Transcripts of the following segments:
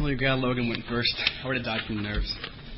really glad Logan went first. I would have died from nerves.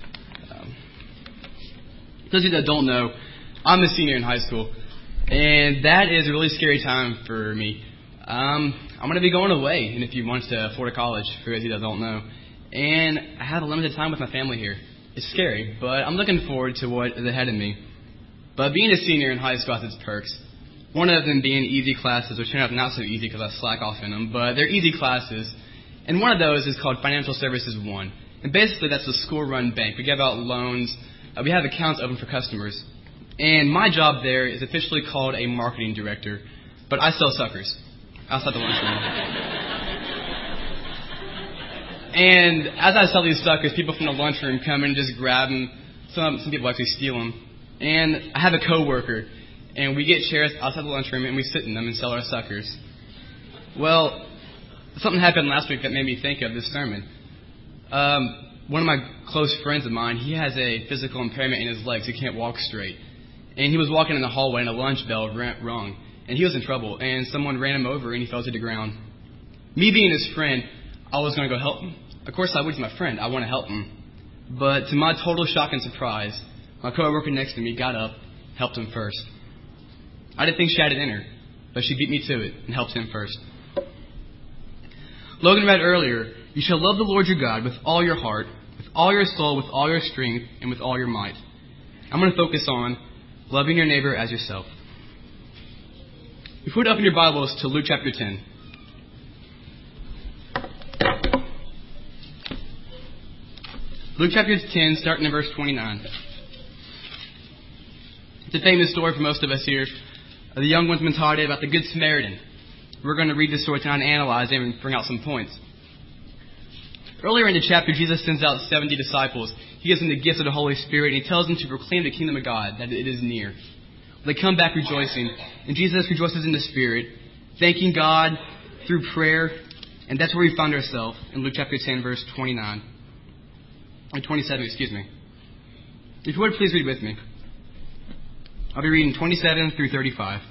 Those of you that don't know, I'm a senior in high school, and that is a really scary time for me. I'm going to be going away in a few months to Florida College, for those of you that don't know, and I have a limited time with my family here. It's scary, but I'm looking forward to what is ahead of me. But being a senior in high school has its perks. One of them being easy classes, which turn out not so easy because I slack off in them, but they're easy classes. And one of those is called Financial Services 1. And basically that's a school-run bank. We give out loans. We have accounts open for customers. And my job there is officially called a marketing director. But I sell suckers outside the lunchroom. And as I sell these suckers, people from the lunchroom come in and just grab them. Some people actually steal them. And I have a coworker. And we get chairs outside the lunchroom and we sit in them and sell our suckers. Well, something happened last week that made me think of this sermon. One of my close friends of mine, he has a physical impairment in his legs. He can't walk straight. And he was walking in the hallway and a lunch bell rung. And he was in trouble. And someone ran him over and he fell to the ground. Me being his friend, I was going to go help him. Of course I would. He's my friend. I want to help him. But to my total shock and surprise, my coworker next to me got up, helped him first. I didn't think she had it in her, but she beat me to it and helped him first. Logan read earlier, "You shall love the Lord your God with all your heart, with all your soul, with all your strength, and with all your might." I'm going to focus on loving your neighbor as yourself. If you would open your Bibles to Luke chapter 10. Luke chapter 10, starting in verse 29. It's a famous story for most of us here. The young one's mentality about the Good Samaritan. We're going to read this story tonight and analyze it and bring out some points. Earlier in the chapter, Jesus sends out 70 disciples. He gives them the gifts of the Holy Spirit, and he tells them to proclaim the kingdom of God, that it is near. They come back rejoicing, and Jesus rejoices in the Spirit, thanking God through prayer, and that's where we find ourselves in Luke chapter 10, verse 27, If you would, please read with me. I'll be reading 27 through 35.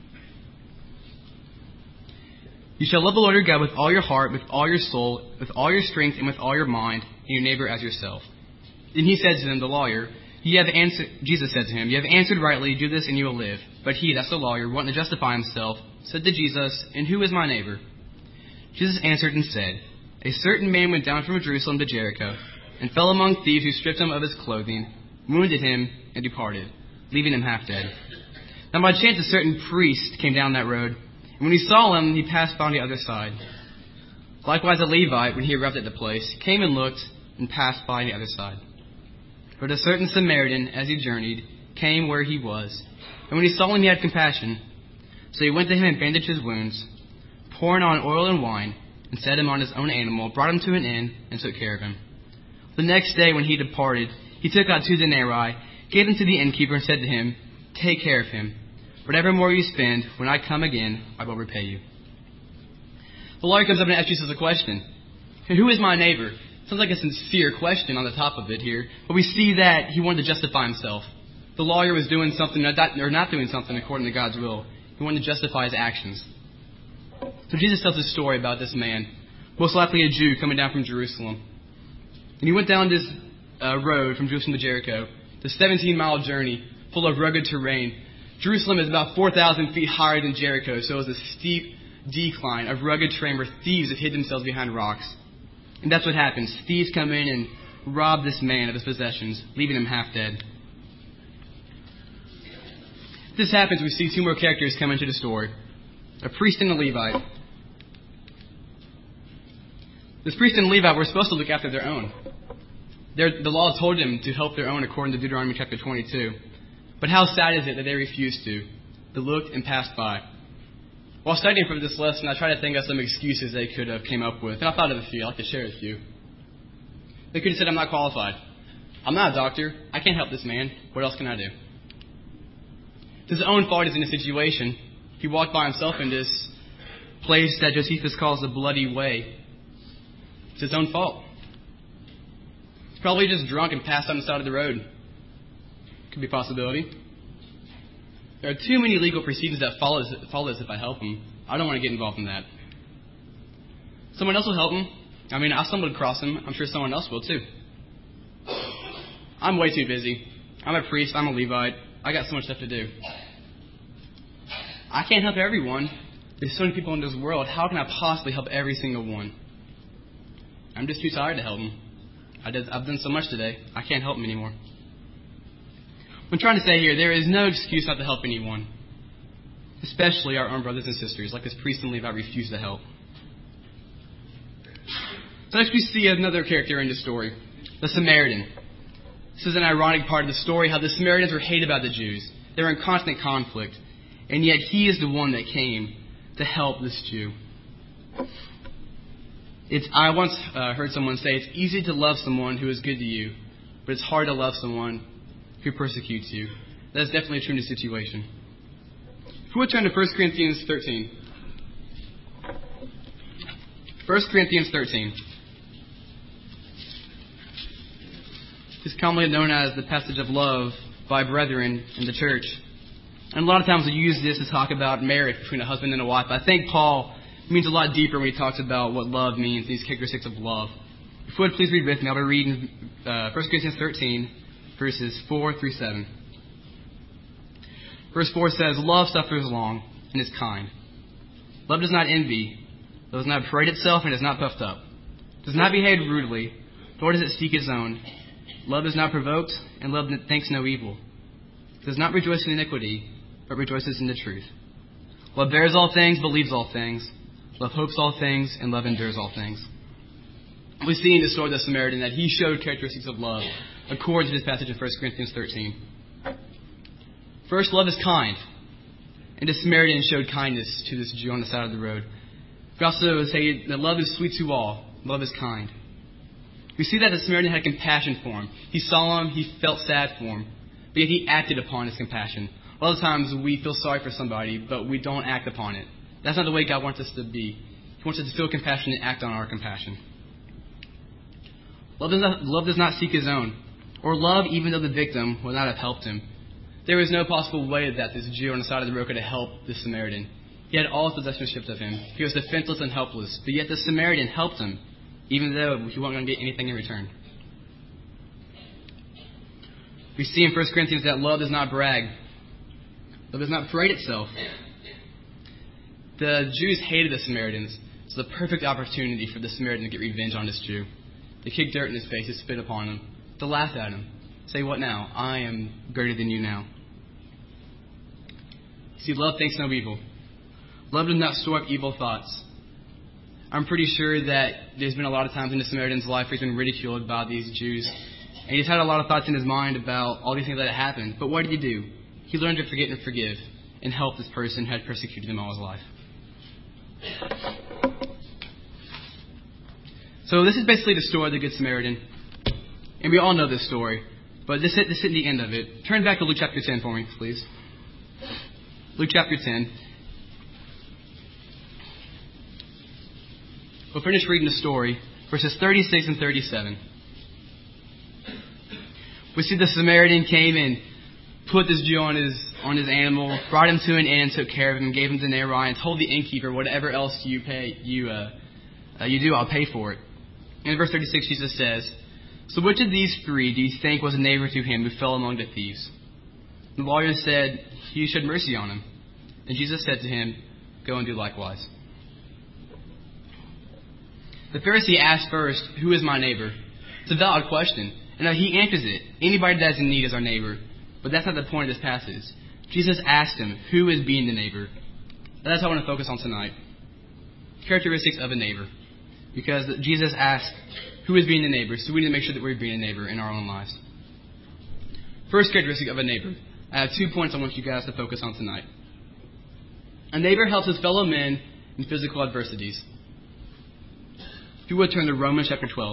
"You shall love the Lord your God with all your heart, with all your soul, with all your strength, and with all your mind, and your neighbor as yourself." Then he said to them, the lawyer, Jesus said to him, "You have answered rightly, do this and you will live." But he, that's the lawyer, wanting to justify himself, said to Jesus, "And who is my neighbor?" Jesus answered and said, "A certain man went down from Jerusalem to Jericho, and fell among thieves who stripped him of his clothing, wounded him, and departed, leaving him half dead. Now by chance a certain priest came down that road, and when he saw him, he passed by on the other side. Likewise a Levite, when he arrived at the place, came and looked, and passed by on the other side. But a certain Samaritan, as he journeyed, came where he was, and when he saw him, he had compassion. So he went to him and bandaged his wounds, pouring on oil and wine, and set him on his own animal, brought him to an inn, and took care of him. The next day when he departed, he took out 2 denarii, gave them to the innkeeper, and said to him, 'Take care of him. Whatever more you spend, when I come again, I will repay you.'" The lawyer comes up and asks Jesus a question. Who is my neighbor? Sounds like a sincere question on the top of it here. But we see that he wanted to justify himself. The lawyer was doing something or not doing something according to God's will. He wanted to justify his actions. So Jesus tells this story about this man, most likely a Jew coming down from Jerusalem. And he went down this road from Jerusalem to Jericho, the 17-mile journey full of rugged terrain. Jerusalem is about 4,000 feet higher than Jericho, so it was a steep decline of rugged terrain where thieves had hid themselves behind rocks. And that's what happens. Thieves come in and rob this man of his possessions, leaving him half dead. This happens, we see 2 more characters come into the story. A priest and a Levite. This priest and Levite were supposed to look after their own. The law told them to help their own according to Deuteronomy chapter 22. But how sad is it that they refused to? They looked and passed by. While studying for this lesson, I tried to think of some excuses they could have came up with. And I thought of a few. I'd like to share with you. They could have said, "I'm not qualified. I'm not a doctor. I can't help this man. What else can I do?" It's his own fault he's in a situation. He walked by himself in this place that Josephus calls the bloody way. It's his own fault. He's probably just drunk and passed on the side of the road. Could be a possibility. There are too many legal proceedings that follow as if I help him. I don't want to get involved in that. Someone else will help him. I mean, I stumbled across him. I'm sure someone else will too. I'm way too busy. I'm a priest. I'm a Levite. I got so much stuff to do. I can't help everyone. There's so many people in this world. How can I possibly help every single one? I'm just too tired to help them. I've done so much today. I can't help them anymore. What I'm trying to say here, there is no excuse not to help anyone, especially our own brothers and sisters, like this priest and Levite refused to help. So next we see another character in the story, the Samaritan. This is an ironic part of the story, how the Samaritans were hated by the Jews. They were in constant conflict, and yet he is the one that came to help this Jew. I once heard someone say, it's easy to love someone who is good to you, but it's hard to love someone who persecutes you. That's definitely true in this situation. If we would turn to 1 Corinthians 13. 1 Corinthians 13. It's commonly known as the passage of love by brethren in the church. And a lot of times we use this to talk about marriage between a husband and a wife. But I think Paul means a lot deeper when he talks about what love means, these characteristics of love. If you would, please read with me. I'll be reading 1 Corinthians 13, verses 4 through 7. Verse 4 says, love suffers long and is kind. Love does not envy, does not parade itself, and is not puffed up. Does not behave rudely, nor does it seek its own. Love is not provoked, and love thinks no evil. Does not rejoice in iniquity, but rejoices in the truth. Love bears all things, believes all things. Love hopes all things, and love endures all things. We see in the story of the Samaritan that he showed characteristics of love according to this passage in 1 Corinthians 13. First, love is kind. And the Samaritan showed kindness to this Jew on the side of the road. We also say that love is sweet to all. Love is kind. We see that the Samaritan had compassion for him. He saw him, he felt sad for him, but yet he acted upon his compassion. A lot of times we feel sorry for somebody, but we don't act upon it. That's not the way God wants us to be. He wants us to feel compassion and act on our compassion. Love does not seek his own, or love even though the victim would not have helped him. There was no possible way that this Jew on the side of the road could have helped the Samaritan. He had all his possessions stripped of him. He was defenseless and helpless, but yet the Samaritan helped him, even though he wasn't going to get anything in return. We see in 1 Corinthians that love does not brag. Love does not parade itself. The Jews hated the Samaritans. It's the perfect opportunity for the Samaritan to get revenge on this Jew. To kick dirt in his face, to spit upon him, to laugh at him. Say, what now? I am greater than you now. See, love thinks no evil. Love does not store up evil thoughts. I'm pretty sure that there's been a lot of times in the Samaritan's life where he's been ridiculed by these Jews. And he's had a lot of thoughts in his mind about all these things that had happened. But what did he do? He learned to forget and forgive and help this person who had persecuted him all his life. So this is basically the story of the Good Samaritan. And we all know this story. But this isn't the end of it. Turn back to Luke chapter 10 for me, please. Luke chapter 10. We'll finish reading the story, verses 36 and 37. We see the Samaritan came and put this Jew on his animal, brought him to an inn, took care of him, gave him denarii, and told the innkeeper, whatever else you do, I'll pay for it. And in verse 36, Jesus says, so which of these three do you think was a neighbor to him who fell among the thieves? The lawyer said, he showed mercy on him. And Jesus said to him, go and do likewise. The Pharisee asked first, who is my neighbor? It's a valid question. And he answers it. Anybody that's in need is our neighbor. But that's not the point of this passage. Jesus asked him, who is being the neighbor? And that's what I want to focus on tonight. Characteristics of a neighbor. Because Jesus asked, who is being the neighbor? So we need to make sure that we're being a neighbor in our own lives. First characteristic of a neighbor. I have 2 points I want you guys to focus on tonight. A neighbor helps his fellow men in physical adversities. If you would turn to Romans chapter 12.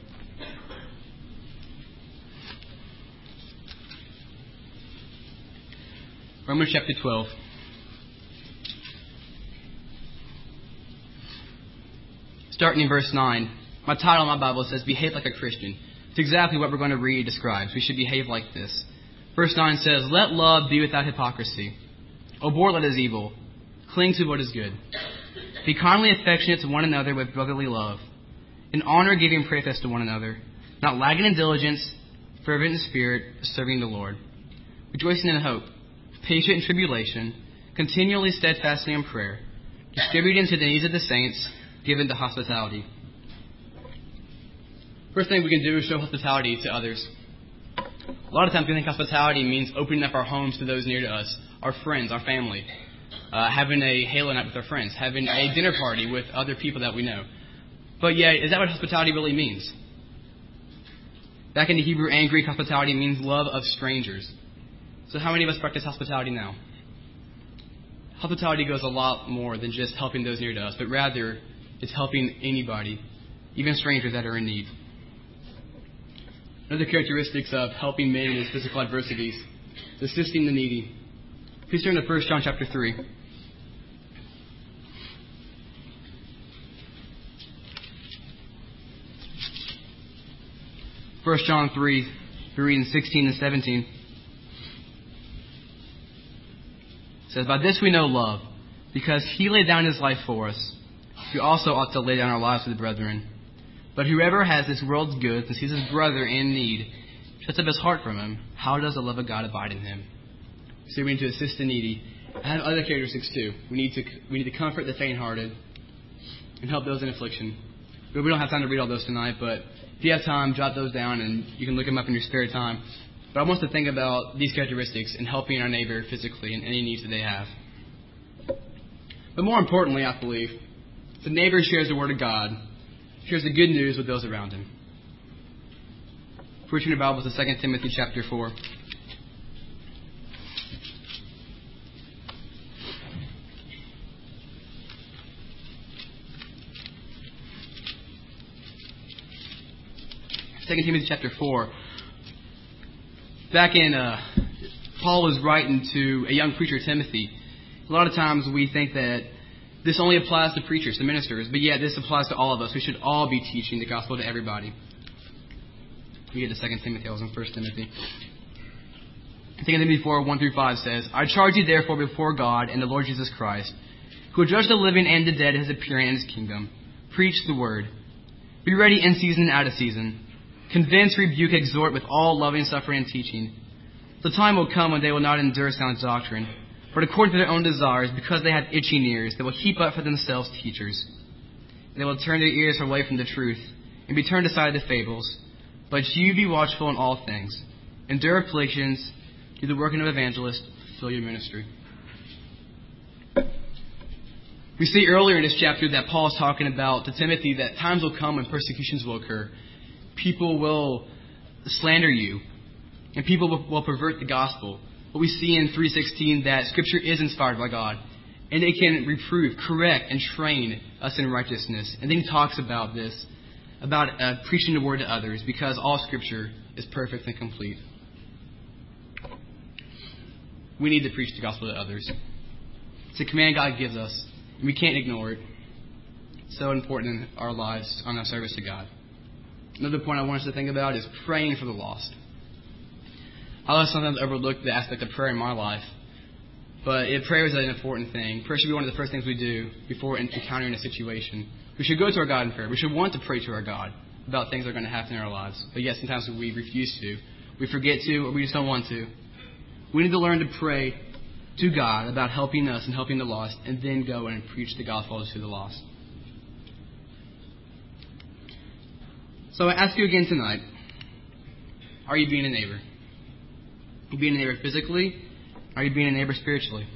Romans chapter 12. Starting in verse 9. My title on my Bible says, behave like a Christian. It's exactly what we're going to read describes. We should behave like this. Verse 9 says, let love be without hypocrisy. Abhor what is evil. Cling to what is good. Be kindly affectionate to one another with brotherly love. in honor giving praise to one another, not lagging in diligence, fervent in spirit, serving the Lord, rejoicing in hope, patient in tribulation, continually steadfastly in prayer, distributing to the needs of the saints, given to hospitality. First thing we can do is show hospitality to others. A lot of times we think hospitality means opening up our homes to those near to us, our friends, our family, having a halo night with our friends, having a dinner party with other people that we know. But yeah, is that what hospitality really means? Back in the Hebrew and Greek, hospitality means love of strangers. So how many of us practice hospitality now? Hospitality goes a lot more than just helping those near to us, but rather it's helping anybody, even strangers that are in need. Another characteristics of helping men in his physical adversities is assisting the needy. Please turn to 1 John chapter 3. 1 John 3, reading 16 and 17. It says, "By this we know love, because he laid down his life for us. We also ought to lay down our lives for the brethren. But whoever has this world's goods and sees his brother in need, shuts up his heart from him. How does the love of God abide in him?" So we need to assist the needy. I have other characteristics too. We need to comfort the faint-hearted and help those in affliction. We don't have time to read all those tonight, but if you have time, jot those down and you can look them up in your spare time. But I want us to think about these characteristics in helping our neighbor physically and any needs that they have. But more importantly, I believe, the neighbor shares the Word of God, shares the good news with those around him. Turn your Bibles to 2 Timothy chapter 4. Second Timothy chapter 4. Back in, Paul was writing to a young preacher, Timothy. A lot of times we think that this only applies to preachers, to ministers, but yet this applies to all of us. We should all be teaching the gospel to everybody. We get to 2 Timothy, I was in 1 Timothy. 2 Timothy 4, 1 through 5 says, "I charge you therefore before God and the Lord Jesus Christ, who will judge the living and the dead at his appearing in his kingdom. Preach the word. Be ready in season and out of season. Convince, rebuke, exhort with all loving suffering and teaching. The time will come when they will not endure sound doctrine, but according to their own desires, because they have itching ears, they will heap up for themselves teachers. And they will turn their ears away from the truth, and be turned aside to fables. But you be watchful in all things. Endure afflictions, do the working of evangelists, fulfill your ministry." We see earlier in this chapter that Paul is talking about to Timothy that times will come when persecutions will occur. People will slander you, and people will pervert the gospel. But we see in 3:16 that Scripture is inspired by God, and it can reprove, correct, and train us in righteousness. And then he talks about this, about preaching the word to others, because all Scripture is perfect and complete. We need to preach the gospel to others. It's a command God gives us, and we can't ignore it. It's so important in our lives, on our service to God. Another point I want us to think about is praying for the lost. I sometimes overlook the aspect of prayer in my life, but prayer is an important thing. Prayer should be one of the first things we do before encountering a situation. We should go to our God in prayer. We should want to pray to our God about things that are going to happen in our lives. But yet sometimes we refuse to. We forget to, or we just don't want to. We need to learn to pray to God about helping us and helping the lost, and then go and preach the gospel to the lost. So I ask you again tonight, are you being a neighbor? Are you being a neighbor physically? Are you being a neighbor spiritually?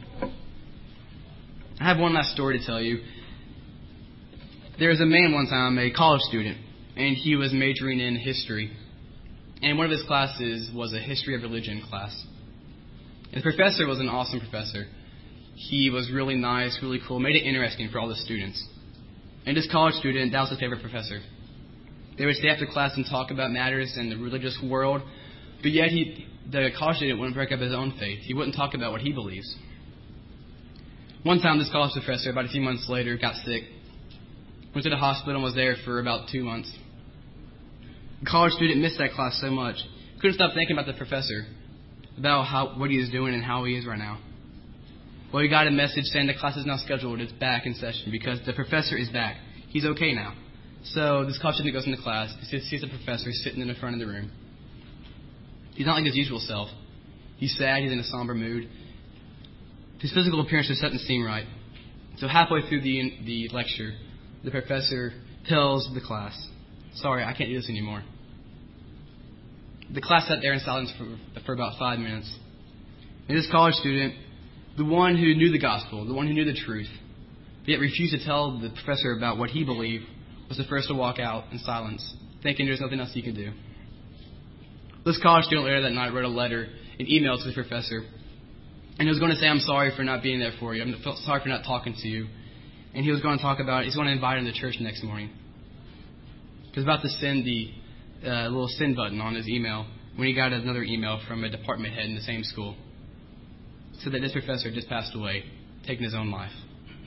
I have one last story to tell you. There was a man one time, a college student, and he was majoring in history. And one of his classes was a history of religion class. And the professor was an awesome professor. He was really nice, really cool, made it interesting for all the students. And this college student, that was his favorite professor. They would stay after class and talk about matters in the religious world, but yet the college student wouldn't break up his own faith. He wouldn't talk about what he believes. One time, this college professor, about a few months later, got sick. Went to the hospital and was there for about 2 months. The college student missed that class so much. Couldn't stop thinking about the professor, about what he is doing and how he is right now. Well, he got a message saying the class is now scheduled. It's back in session because the professor is back. He's okay now. So this college student goes into class. He sees the professor sitting in the front of the room. He's not like his usual self. He's sad. He's in a somber mood. His physical appearance just doesn't seem right. So halfway through the lecture, the professor tells the class, "Sorry, I can't do this anymore." The class sat there in silence for about 5 minutes. And this college student, the one who knew the gospel, the one who knew the truth, yet refused to tell the professor about what he believed, was the first to walk out in silence, thinking there's nothing else he could do. This college student later that night wrote a letter, an email to the professor, and he was going to say, "I'm sorry for not being there for you. I'm sorry for not talking to you." And he was going to talk about it. He's going to invite him to church next morning. He was about to send the little send button on his email when he got another email from a department head in the same school. It said that this professor just passed away, taking his own life.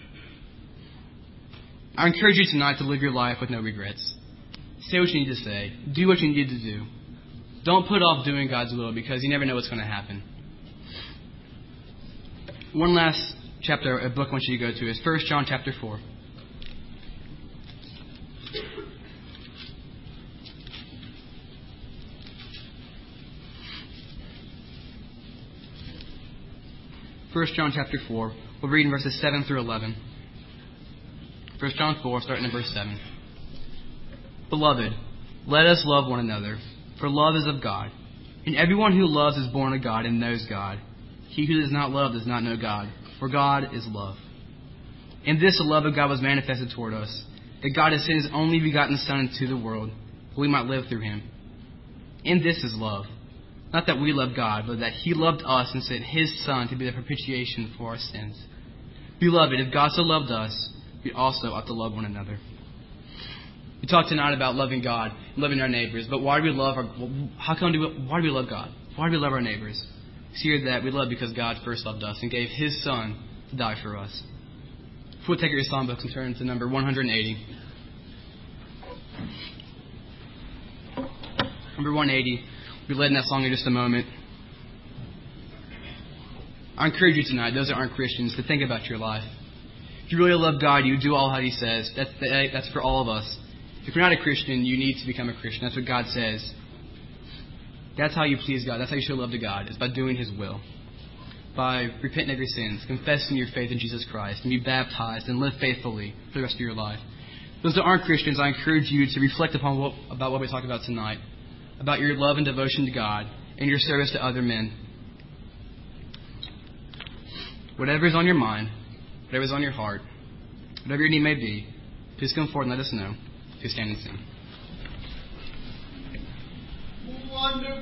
I encourage you tonight to live your life with no regrets. Say what you need to say. Do what you need to do. Don't put off doing God's will because you never know what's going to happen. One last chapter, a book I want you to go to is 1 John chapter 4. First John chapter 4. We'll read in verses 7 through 11. 1 John 4, starting in verse 7. Beloved, let us love one another, for love is of God. And everyone who loves is born of God and knows God. He who does not love does not know God, for God is love. In this the love of God was manifested toward us, that God has sent His only begotten Son into the world, that we might live through Him. In this is love. Not that we love God, but that He loved us and sent His Son to be the propitiation for our sins. Beloved, if God so loved us, we also ought to love one another. We talked tonight about loving God and loving our neighbors, but why do we love why do we love God? Why do we love our neighbors? It's here that we love because God first loved us and gave His Son to die for us. If we'll take your songbooks and turn to number 180. Number 180. We'll be led in that song in just a moment. I encourage you tonight, those that aren't Christians, to think about your life. If you really love God, you do all that He says. That's for all of us. If you're not a Christian, you need to become a Christian. That's what God says. That's how you please God. That's how you show love to God, is by doing His will. By repenting of your sins, confessing your faith in Jesus Christ, and be baptized and live faithfully for the rest of your life. Those that aren't Christians, I encourage you to reflect about what we talked about tonight, about your love and devotion to God and your service to other men. Whatever is on your mind, whatever is on your heart, whatever your need may be, please come forward and let us know. Please stand and sing. Wonderful.